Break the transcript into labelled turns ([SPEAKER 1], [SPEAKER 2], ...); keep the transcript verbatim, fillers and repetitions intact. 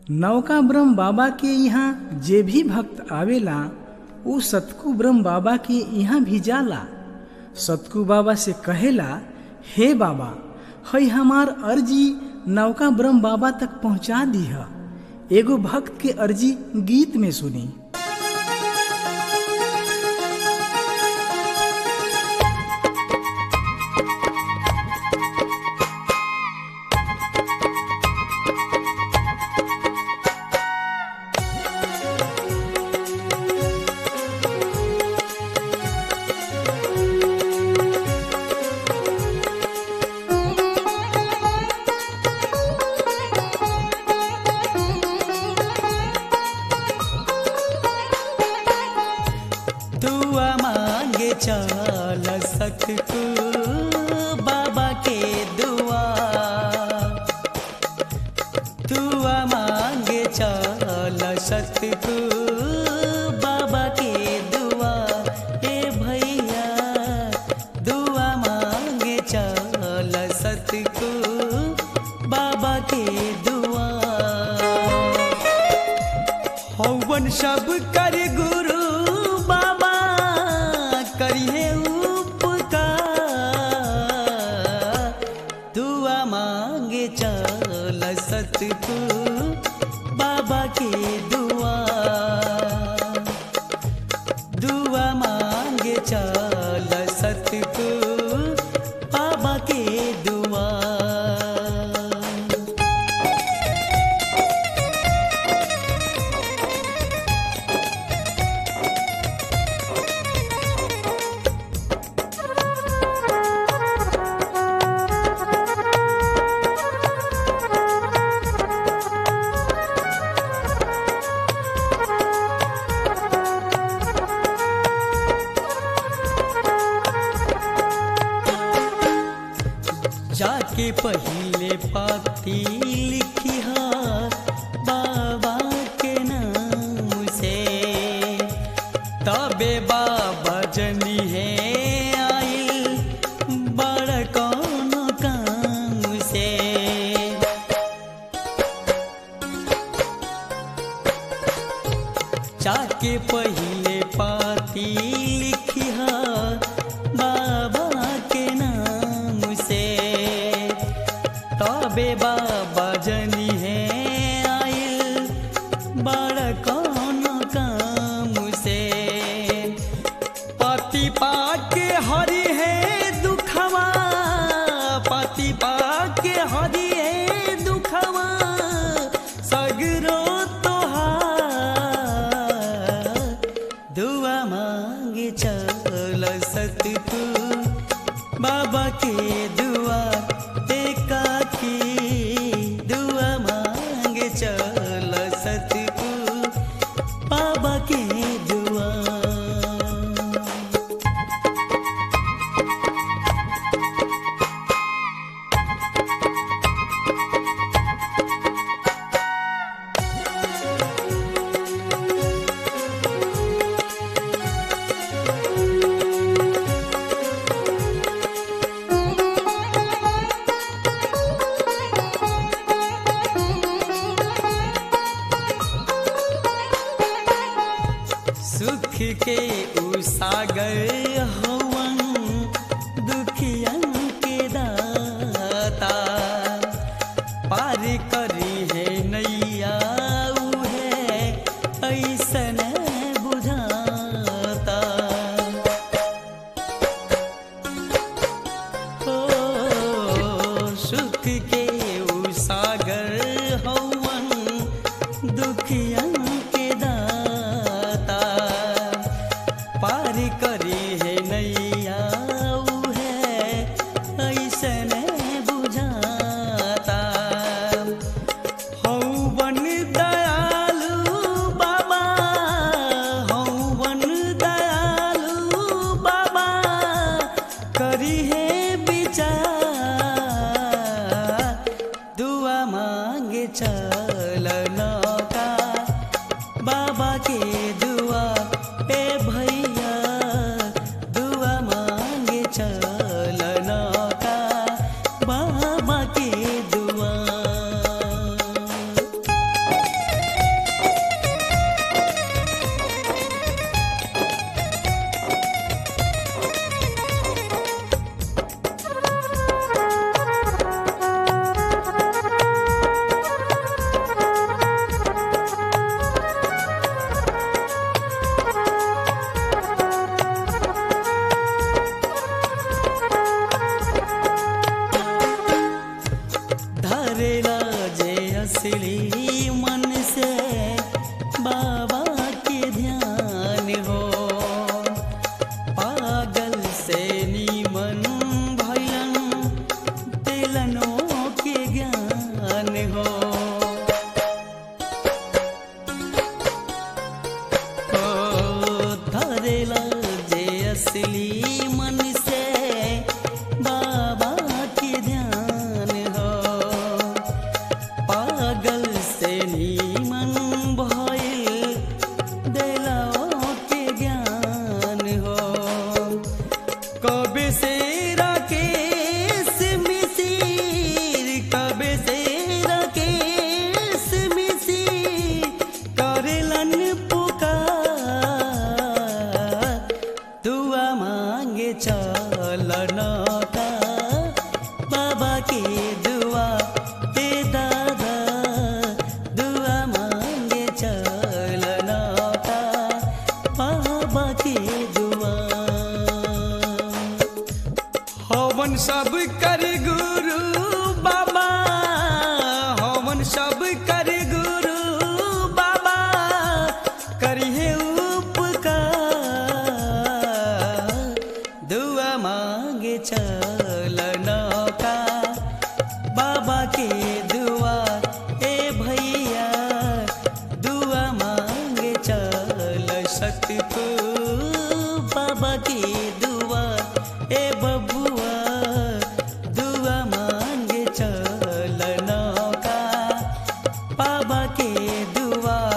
[SPEAKER 1] नौका ब्रह्म बाबा के यहाँ जे भी भक्त आवेला उ सतकू ब्रह्म बाबा के यहाँ भी जाला। सतकू बाबा से कहेला, हे बाबा, हई हमार अर्जी नौका ब्रह्म बाबा तक पहुँचा दीह। एगो भक्त के अर्जी गीत में सुनी।
[SPEAKER 2] चल सतकू बाबा के दुआ, दुआ मांगे चल सतकू बाबा के दुआ। ए भैया दुआ मांगे चल सतकू बाबा के दुआ। हवन सब कर गुरु बाबा करिए उपकार, दुआ मांगे चल सतकू बाबा के दुआ, दुआ मांगे चल सतकू बाबा के दुआ। जाके पहले पाती लिखी हा बाबा के नाम से, तबे बाबा जनी है आइल बड़ कौन काम से। जाके पहले पाती लिखी हा बाबा के नाम से, तबे बाबा जनी है आइल बड़ कौन काम से। पति पाके हरि है दुखवा, पति पाके हरि है दुखवा, सगरो तोहार दुआ मांगे चल सतकू बाबा के दुआ। दुआ मांगे चल सतकू बाबा के दुआ। सुख के उ सागर हवन दुखियन के दाता, पार करी है नैया उहे ऐसन बुझाता। ओ सुख के उ सागर हवन दुखियन के दाता, पार करी है नैया उहे ऐसन बुझाता। हौवन दयालु बाबा, हौवन दयालु बाबा करी है विचार, कर गुरु बाबा, हमन सब कर गुरु बाबा, करिहे उपकार। दुआ मांगे चलना का बाबा के दुआर, ए भैया दुआ मांगे चल सतपु बाबा के दुआर, ए बबुआ दुआ मांगे चलना का बाबा के दुआर।